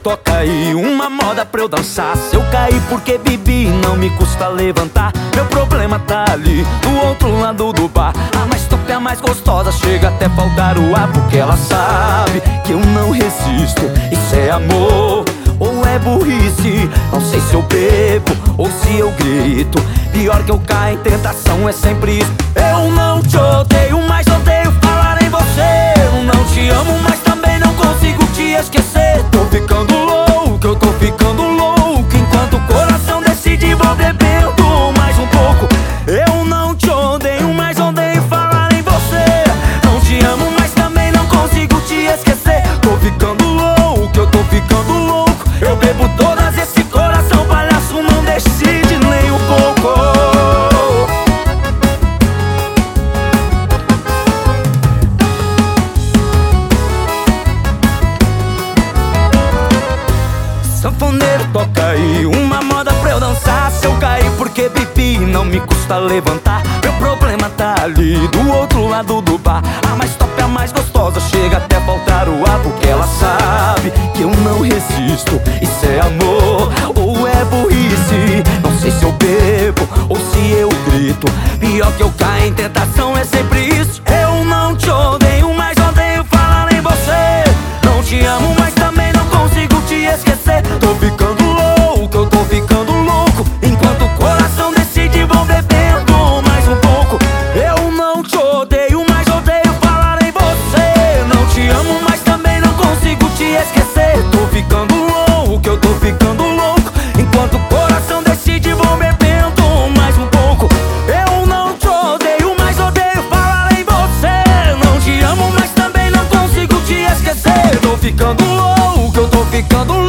toca aí uma moda pra eu dançar. Se eu cair porque bebi, não me custa levantar. Meu problema tá ali, do outro lado do bar. A mais top, a mais gostosa, chega até faltar o ar. Porque ela sabe que eu não resisto. Isso é amor ou é burrice? Não sei se eu bebo ou se eu grito. Pior que eu caio em tentação, é sempre isso. Eu não te odeio, mas odeio falar em você. Eu não te amo, mas também não consigo te esquecer. Tô ficando louco, eu tô ficando louco. Enquanto o coração decide, vou bebendo mais um pouco. Eu não te odeio, mas odeio falar em você. Não te amo, mas também não consigo te esquecer. Tô ficando louco, eu tô ficando louco. Eu bebo todas, esse coração palhaço não decide nem um pouco. Sanfoneiro, toca aí uma moda pra eu dançar. Se eu cair porque bebi, não me custa levantar. Meu problema tá ali, do outro lado do bar. A mais top, a mais gostosa, chega até faltar o ar. Porque ela sabe que eu não resisto. Isso é amor ou é burrice? Não sei se eu bebo ou se eu grito. Pior que eu caio em tentação, é sempre isso. Eu não te odeio, mas odeio falar em você. Não te amo, mas também não consigo te esquecer. Tô ficando louco, eu tô ficando louco. Enquanto o coração decide, vou bebendo mais um pouco. Eu não te odeio, mas odeio falar em você. Não te amo, mas também não consigo te esquecer. Tô ficando louco, eu tô ficando louco. Enquanto o coração decide, vou bebendo mais um pouco. Eu não te odeio, mas odeio falar em você. Não te amo, mas também não consigo te esquecer. Tô ficando louco, eu tô ficando louco.